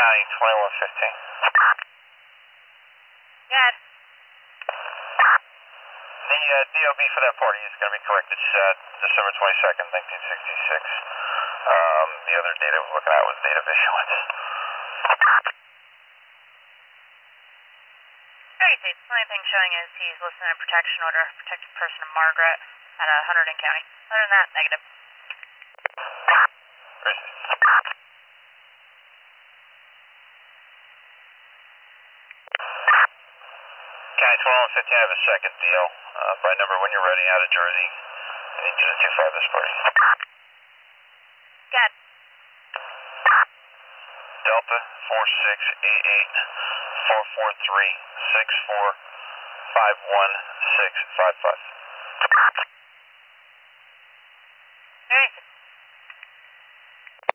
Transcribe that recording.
County 2115. Yeah. The DOB for that party is going to be correct. It's December 22nd, 1966. The other date I was looking at was date of issuance. Alright, the only thing showing is he's listed in a protection order, protected person of Margaret at Hunterdon County. Other than that, negative. County 2115, I have a second deal. By number when you're ready, out of Jersey. I need you to 25 this party. Got it. Delta 4688 443 64 51655. Alright.